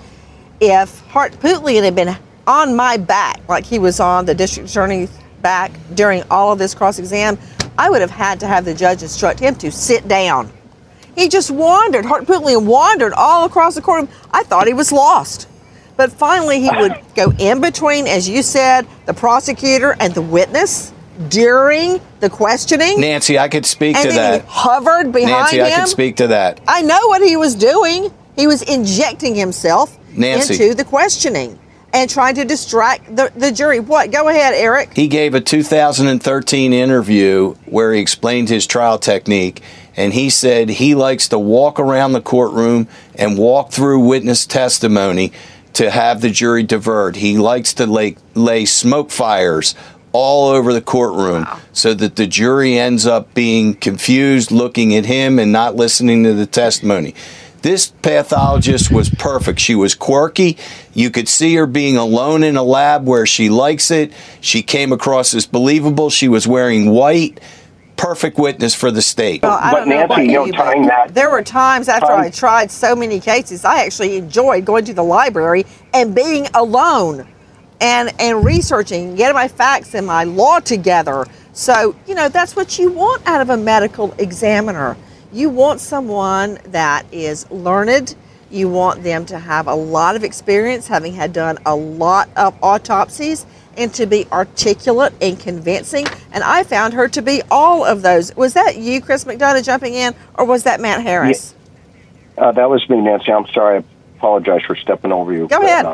if Hart Pootlian had been on my back, like he was on the district attorney's back during all of this cross-exam, I would have had to have the judge instruct him to sit down. He just wandered. Hart Pootlian wandered all across the courtroom. I thought he was lost. But finally, he would go in between, as you said, the prosecutor and the witness during the questioning. Nancy, I could speak and to then that. He hovered behind Nancy, him. I could speak to that. I know what he was doing. He was injecting himself Nancy. into the questioning and trying to distract the, the jury. What? Go ahead, Eric. He gave a two thousand thirteen interview where he explained his trial technique, and he said he likes to walk around the courtroom and walk through witness testimony to have the jury divert. He likes to lay, lay smoke fires all over the courtroom wow. so that the jury ends up being confused, looking at him and not listening to the testimony. This pathologist was perfect. She was quirky. You could see her being alone in a lab where she likes it. She came across as believable. She was wearing white. Perfect witness for the state. Well, I but don't know Nancy, you know, you, tying that, there were times after time, I tried so many cases, I actually enjoyed going to the library and being alone and and researching, getting my facts and my law together. So, you know, that's what you want out of a medical examiner. You want someone that is learned. You want them to have a lot of experience, having had done a lot of autopsies, and to be articulate and convincing. And I found her to be all of those. Was that you, Chris McDonough, jumping in, or was that Matt Harris? Yeah. Uh, that was me, Nancy. I'm sorry. I apologize for stepping over you. Go but, ahead. Uh,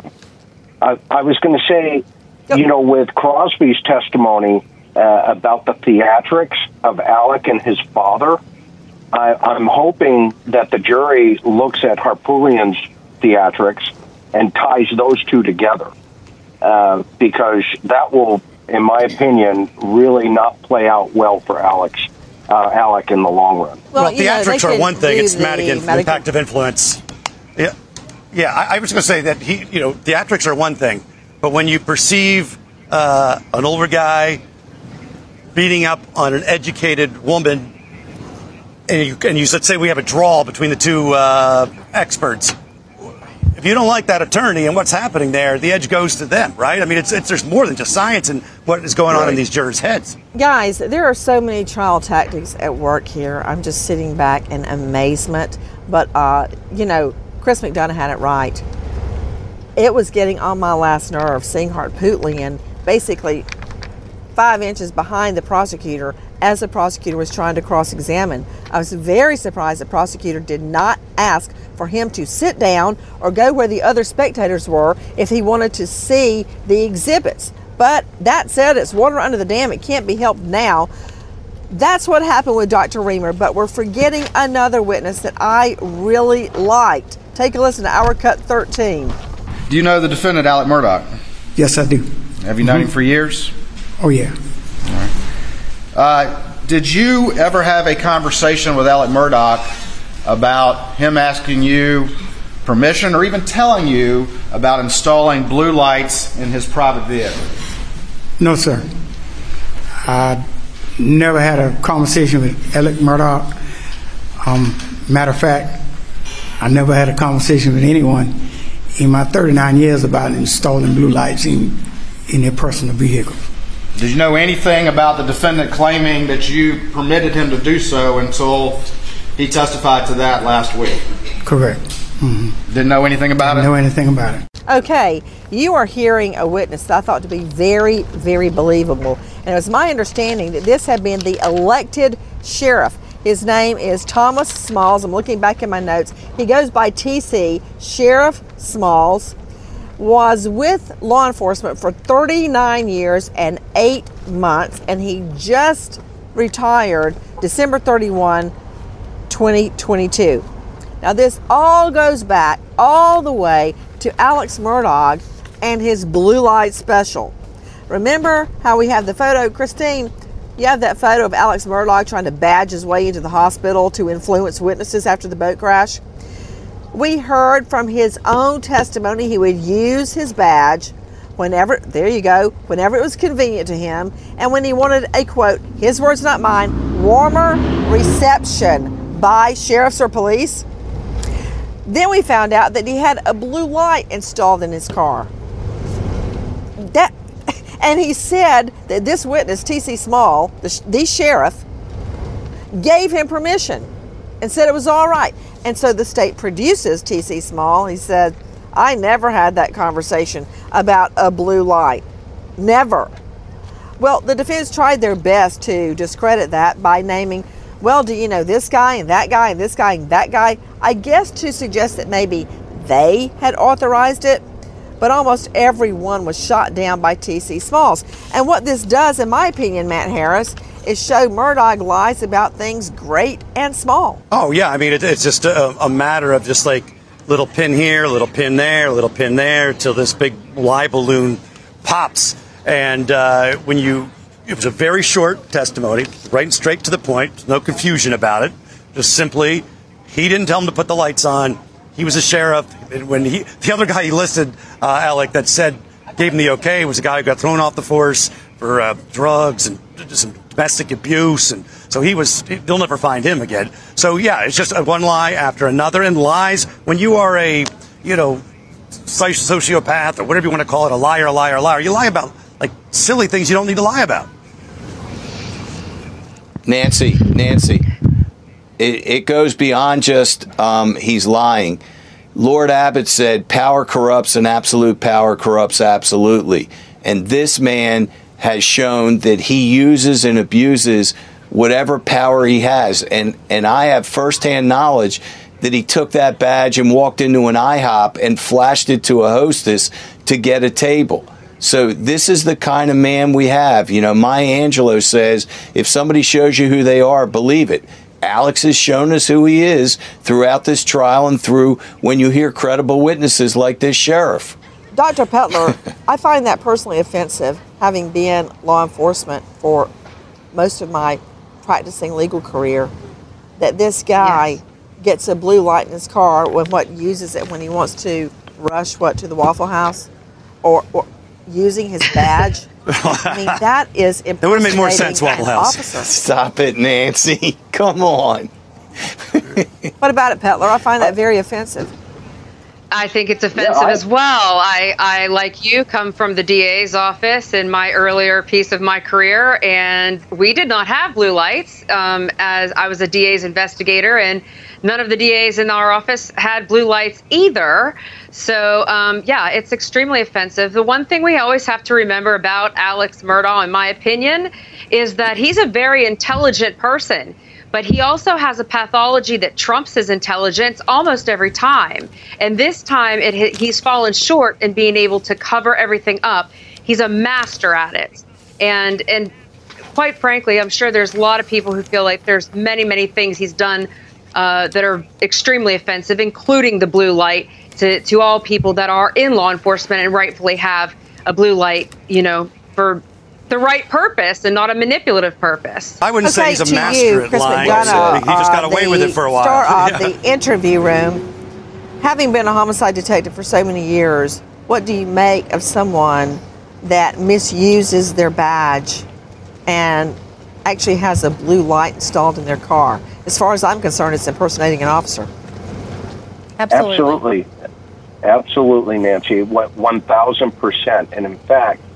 I, I was going to say, Go. you know, with Crosby's testimony uh, about the theatrics of Alec and his father, I, I'm hoping that the jury looks at Harpootlian's theatrics and ties those two together. Uh, because that will, in my opinion, really not play out well for Alex, uh, Alec in the long run. Well, well theatrics know, are one thing; it's Madigan, Madigan. impact of influence. Yeah, yeah. I, I was going to say that he, you know, theatrics are one thing, but when you perceive uh, an older guy beating up on an educated woman, and you, and you let's say we have a draw between the two uh, experts. If you don't like that attorney and what's happening there, the edge goes to them, right? I mean, it's, it's there's more than just science and what is going right. on in these jurors' heads. Guys, there are so many trial tactics at work here. I'm just sitting back in amazement. But, uh, you know, Chris McDonough had it right. It was getting on my last nerve seeing Hart Pootlian basically five inches behind the prosecutor as the prosecutor was trying to cross-examine. I was very surprised the prosecutor did not ask for him to sit down or go where the other spectators were if he wanted to see the exhibits. But that said, it's water under the dam. It can't be helped now. That's what happened with Doctor Reamer, but we're forgetting another witness that I really liked. Take a listen to our cut thirteen. Do you know the defendant, Alec Murdaugh? Yes, I do. Have you known mm-hmm. him for years? Oh, yeah. All right. Uh, did you ever have a conversation with Alec Murdaugh about him asking you permission or even telling you about installing blue lights in his private vehicle? No, sir. I never had a conversation with Alec Murdaugh. Um, matter of fact, I never had a conversation with anyone in my thirty-nine years about installing blue lights in in their personal vehicle. Did you know anything about the defendant claiming that you permitted him to do so until he testified to that last week? Correct. Mm-hmm. Didn't know anything about Didn't it? know anything about it. Okay, you are hearing a witness that I thought to be very, very believable. And it was my understanding that this had been the elected sheriff. His name is Thomas Smalls. I'm looking back in my notes. He goes by T C. Sheriff Smalls was with law enforcement for thirty-nine years and eight months, and he just retired December thirty-first, twenty twenty-two. Now, this all goes back all the way to Alex Murdaugh and his blue light special. Remember how we have the photo, Christine? You have that photo of Alex Murdaugh trying to badge his way into the hospital to influence witnesses after the boat crash. We heard from his own testimony he would use his badge whenever, there you go, whenever it was convenient to him, and when he wanted a, quote, his words not mine, warmer reception by sheriffs or police. Then we found out that he had a blue light installed in his car. That, and he said that this witness, T C. Small, the, the sheriff, gave him permission and said it was all right. And so the state produces T C. Small. He said, I never had that conversation about a blue light. Never. Well, the defense tried their best to discredit that by naming, well, do you know this guy and that guy and this guy and that guy? I guess to suggest that maybe they had authorized it, but almost everyone was shot down by T C. Smalls. And what this does, in my opinion, Matt Harris, is show Murdaugh lies about things great and small. Oh, yeah. I mean, it, it's just a, a matter of just like little pin here, little pin there, little pin there, till this big lie balloon pops. And uh, when you, it was a very short testimony, right and straight to the point, no confusion about it. Just simply, he didn't tell him to put the lights on. He was a sheriff. And when he, the other guy he listed, uh, Alec, that said, gave him the okay, was a guy who got thrown off the force for uh, drugs and some domestic abuse, and so he was, they'll never find him again. So yeah, it's just one lie after another, and lies, when you are a, you know, sociopath or whatever you want to call it, a liar, a liar, a liar, you lie about like silly things you don't need to lie about. Nancy, Nancy, it, it goes beyond just um, he's lying. Lord Abbott said power corrupts and absolute power corrupts absolutely. And this man has shown that he uses and abuses whatever power he has. And, and I have firsthand knowledge that he took that badge and walked into an IHOP and flashed it to a hostess to get a table. So this is the kind of man we have. You know, Maya Angelou says, if somebody shows you who they are, believe it. Alex has shown us who he is throughout this trial and through when you hear credible witnesses like this sheriff. Doctor Pettler, I find that personally offensive, having been law enforcement for most of my practicing legal career, that this guy yes. gets a blue light in his car when what uses it when he wants to rush what to the Waffle House, or, or using his badge. I mean, that is impersonating. That would have made more sense, Waffle House. Officer. Stop it, Nancy. Come on. What about it, Pettler? I find that very offensive. I think it's offensive yeah, I, as well. I, I, like you, come from the D A's office in my earlier piece of my career, and we did not have blue lights um, as I was a D A's investigator, and none of the D A's in our office had blue lights either. So, um, yeah, it's extremely offensive. The one thing we always have to remember about Alex Murdaugh, in my opinion, is that he's a very intelligent person. But he also has a pathology that trumps his intelligence almost every time. And this time, it, he's fallen short in being able to cover everything up. He's a master at it. And and quite frankly, I'm sure there's a lot of people who feel like there's many, many things he's done uh, that are extremely offensive, including the blue light, to, to all people that are in law enforcement and rightfully have a blue light, you know, for the right purpose and not a manipulative purpose. I wouldn't okay, say he's a master you, at Chris lying. McDonough, He just got uh, away with it for a while. Star of yeah. the interview room, having been a homicide detective for so many years, what do you make of someone that misuses their badge and actually has a blue light installed in their car? As far as I'm concerned, it's impersonating an officer. Absolutely. Absolutely. Absolutely, Nancy. one thousand percent. And in fact,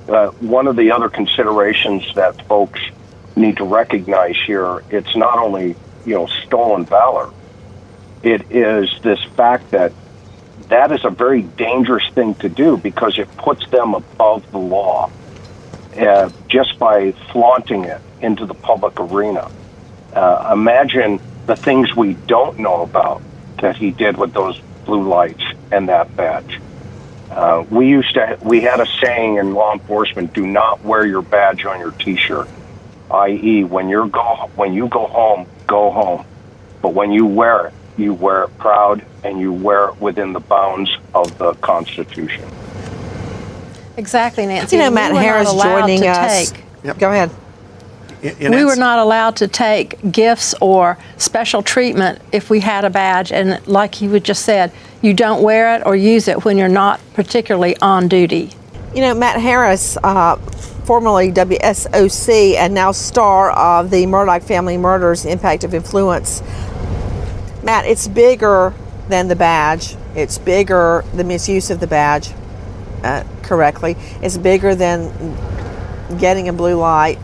uh, one of the other considerations that folks need to recognize here, it's not only, you know, stolen valor. It is this fact that that is a very dangerous thing to do because it puts them above the law uh, just by flaunting it into the public arena. Uh, imagine the things we don't know about that he did with those blue lights and that badge. Uh, we used to, we had a saying in law enforcement: "Do not wear your badge on your T-shirt." that is, when you're go when you go home, go home. But when you wear it, you wear it proud and you wear it within the bounds of the Constitution. Exactly, Nancy. You know, Matt we Harris joining to us. Take, yep. Go ahead. We were not allowed to take gifts or special treatment if we had a badge. And like you just said, you don't wear it or use it when you're not particularly on duty. You know, Matt Harris, uh, formerly W S O C and now star of the Murdaugh Family Murders, Impact of Influence. Matt, it's bigger than the badge. It's bigger, the misuse of the badge, uh, correctly. It's bigger than getting a blue light.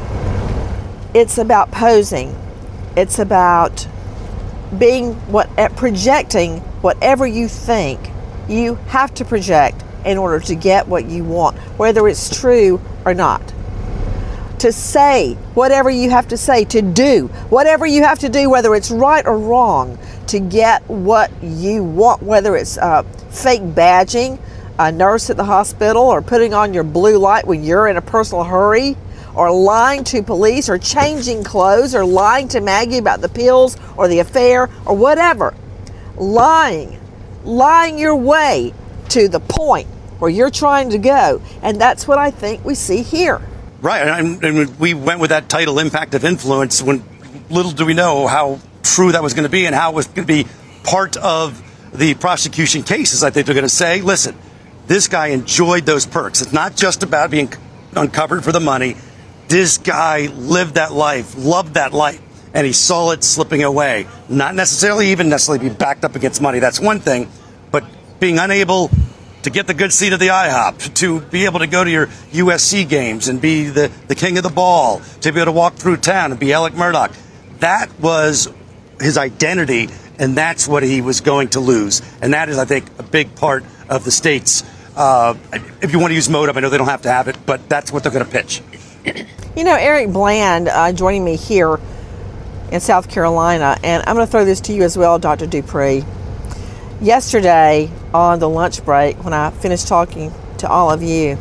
It's about posing. It's about being what, projecting whatever you think you have to project in order to get what you want, whether it's true or not. To say whatever you have to say, to do whatever you have to do, whether it's right or wrong, to get what you want, whether it's uh, fake badging a nurse at the hospital or putting on your blue light when you're in a personal hurry, or lying to police, or changing clothes, or lying to Maggie about the pills or the affair or whatever. Lying, lying your way to the point where you're trying to go. And that's what I think we see here. Right, and, and we went with that title, Impact of Influence, when little do we know how true that was going to be and how it was going to be part of the prosecution cases. I think they're going to say, listen, this guy enjoyed those perks. It's not just about being uncovered for the money. This guy lived that life, loved that life, and he saw it slipping away. Not necessarily even necessarily be backed up against money. That's one thing, but being unable to get the good seat of the IHOP, to be able to go to your U S C games and be the, the king of the ball, to be able to walk through town and be Alec Murdaugh. That was his identity, and that's what he was going to lose. And that is, I think, a big part of the state's, uh, if you want to use motive, I know they don't have to have it, but that's what they're going to pitch. You know, Eric Bland uh, joining me here in South Carolina, and I'm going to throw this to you as well, Doctor Dupree. Yesterday on the lunch break, when I finished talking to all of you,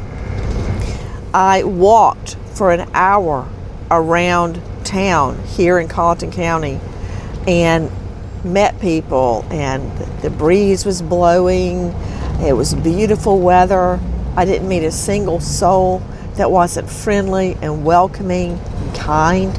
I walked for an hour around town here in Colleton County and met people, and the breeze was blowing. It was beautiful weather. I didn't meet a single soul that wasn't friendly and welcoming and kind.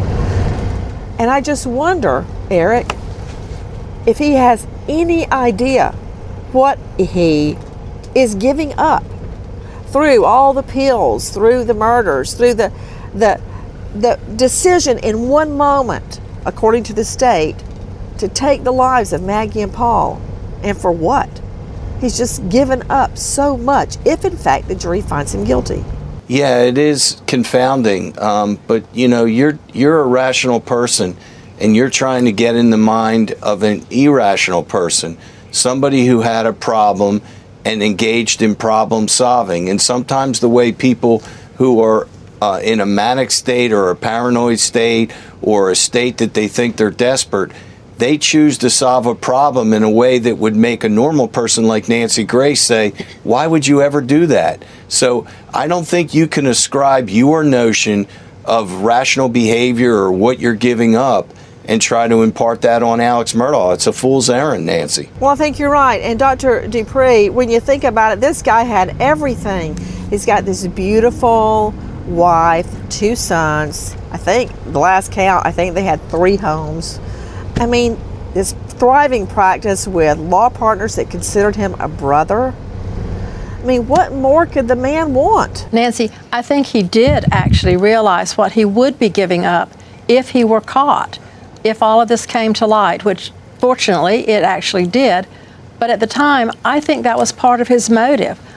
And I just wonder, Eric, if he has any idea what he is giving up through all the pills, through the murders, through the the the decision in one moment, according to the state, to take the lives of Maggie and Paul. And for what? He's just given up so much, if in fact the jury finds him guilty. Yeah, it is confounding, um, but you know, you're you're a rational person, and you're trying to get in the mind of an irrational person, somebody who had a problem and engaged in problem solving. And sometimes the way people who are uh, in a manic state or a paranoid state or a state that they think they're desperate, they choose to solve a problem in a way that would make a normal person like Nancy Grace say, why would you ever do that? So I don't think you can ascribe your notion of rational behavior or what you're giving up and try to impart that on Alex Murdaugh. It's a fool's errand, Nancy. Well, I think you're right. And Doctor Dupree, when you think about it, this guy had everything. He's got this beautiful wife, two sons. I think, the last count, I think they had three homes. I mean, this thriving practice with law partners that considered him a brother. I mean, what more could the man want? Nancy, I think he did actually realize what he would be giving up if he were caught, if all of this came to light, which fortunately it actually did. But at the time, I think that was part of his motive.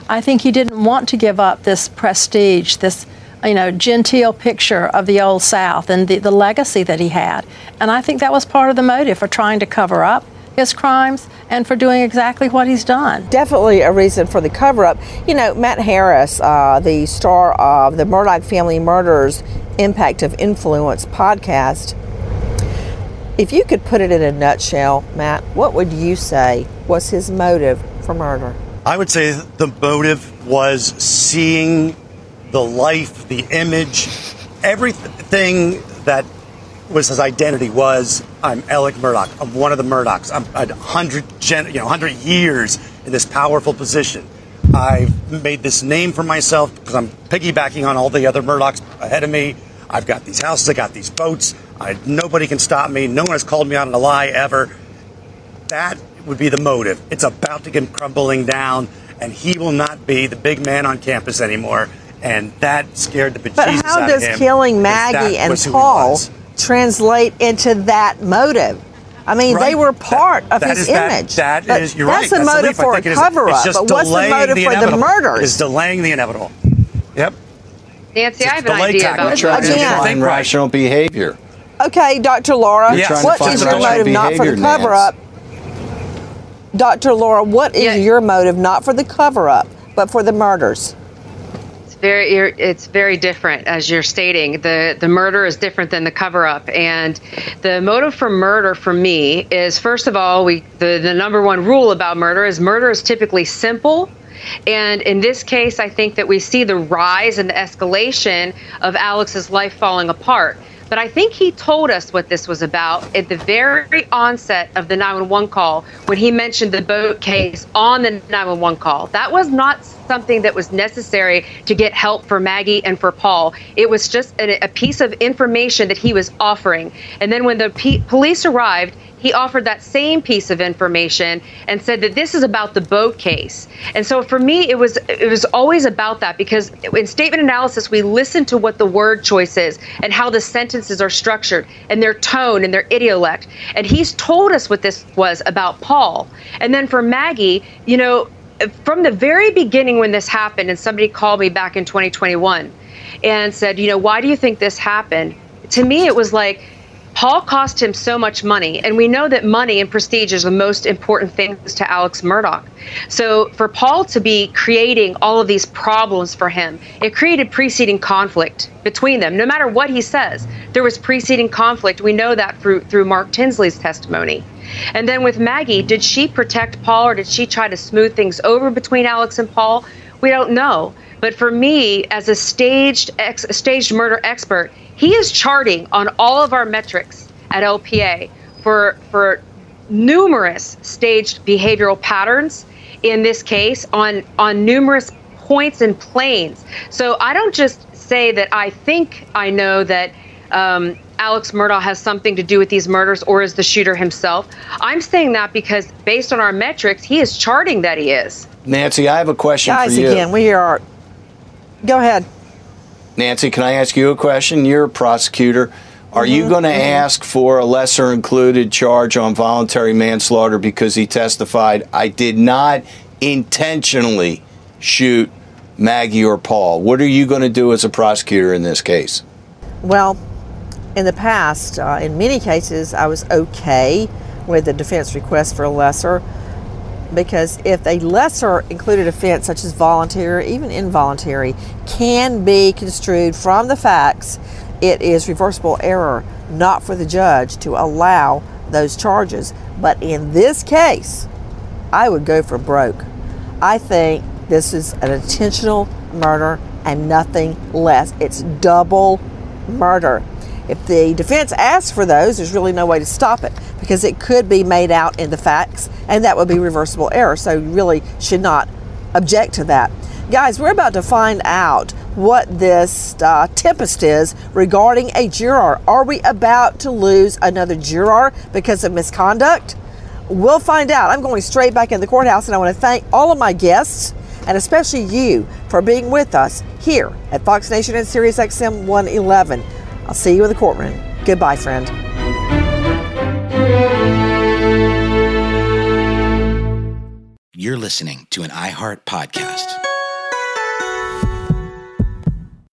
I think he didn't want to give up this prestige, this, you know, genteel picture of the Old South and the, the legacy that he had. And I think that was part of the motive for trying to cover up his crimes and for doing exactly what he's done. Definitely a reason for the cover-up. You know, Matt Harris, uh, the star of the Murdaugh Family Murders Impact of Influence podcast, if you could put it in a nutshell, Matt, what would you say was his motive for murder? I would say the motive was seeing the life, the image, everything that was his identity was, I'm Alec Murdaugh. I'm one of the Murdaughs. I'm a hundred, gen, you know, hundred years in this powerful position. I've made this name for myself because I'm piggybacking on all the other Murdaughs ahead of me. I've got these houses. I got these boats. I, nobody can stop me. No one has called me out on a lie ever. That would be the motive. It's about to come crumbling down, and he will not be the big man on campus anymore. And that scared the bejesus out of him. But how does killing Maggie and Paul translate into that motive? I mean, right. they were part that, of that his is image. That, that is, you're that's right. the That's motive the for a cover-up, but what's the motive the for the murders? It's delaying the inevitable. Yep. Nancy, It's I have an delay idea tactic. about You're trying to Again. find rational behavior. Okay, Doctor Laura, You're trying to what find is your rational motive not for the behavior, cover-up? Doctor Laura, what is Yeah. your motive not for the cover-up, but for the murders? Very, it's very different, as you're stating. The the murder is different than the cover-up, and the motive for murder for me is, first of all, we the, the number one rule about murder is murder is typically simple. And in this case, I think that we see the rise and the escalation of Alex's life falling apart. But I think he told us what this was about at the very onset of the nine one one call when he mentioned the boat case on the nine one one call. That was not something that was necessary to get help for Maggie and for Paul. It was just a, a piece of information that he was offering. And then when the p- police arrived, he offered that same piece of information and said that this is about the boat case. And so for me, it was it was always about that, because in statement analysis, we listen to what the word choice is and how the sentences are structured and their tone and their idiolect. And he's told us what this was about Paul. And then for Maggie, you know, from the very beginning when this happened, and somebody called me back in twenty twenty-one and said, you know, why do you think this happened? To me, it was like, Paul cost him so much money, and we know that money and prestige is the most important things to Alex Murdaugh. So for Paul to be creating all of these problems for him, it created preceding conflict between them. No matter what he says, there was preceding conflict. We know that through through Mark Tinsley's testimony. And then with Maggie, did she protect Paul, or did she try to smooth things over between Alex and Paul? We don't know. But for me, as a staged ex, staged murder expert, he is charting on all of our metrics at L P A for for numerous staged behavioral patterns in this case on on numerous points and planes. So I don't just say that I think I know that um, Alex Murdaugh has something to do with these murders or is the shooter himself. I'm saying that because based on our metrics, he is charting that he is. Nancy, I have a question Guys, for you. again, we are. Go ahead. Nancy, can I ask you a question? You're a prosecutor. Are mm-hmm. you going to mm-hmm. ask for a lesser included charge on voluntary manslaughter because he testified, I did not intentionally shoot Maggie or Paul? What are you going to do as a prosecutor in this case? Well, in the past, uh, in many cases, I was okay with the defense request for a lesser, because if a lesser included offense such as voluntary or even involuntary can be construed from the facts, it is reversible error not for the judge to allow those charges. But in this case, I would go for broke. I think this is an intentional murder and nothing less. It's double murder. If the defense asks for those, there's really no way to stop it, because it could be made out in the facts, and that would be reversible error. So you really should not object to that. Guys, we're about to find out what this uh, tempest is regarding a juror. Are we about to lose another juror because of misconduct? We'll find out. I'm going straight back in the courthouse, and I want to thank all of my guests, and especially you, for being with us here at Fox Nation and Sirius X M one eleven. I'll see you in the courtroom. Goodbye, friend. You're listening to an iHeart podcast.